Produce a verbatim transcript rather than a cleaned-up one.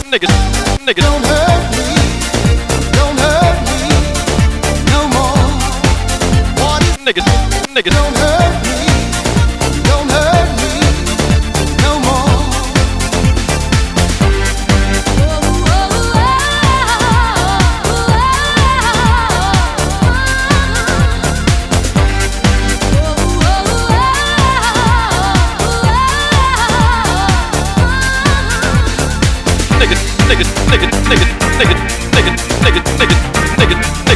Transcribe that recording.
niggas, niggas. Don't hurt me, don't hurt me no more. What is Niggas, niggas. Don't hurt me, don't hurt me no more. Niggas, niggas, niggas, niggas, niggas, niggas, niggas, niggas, niggas.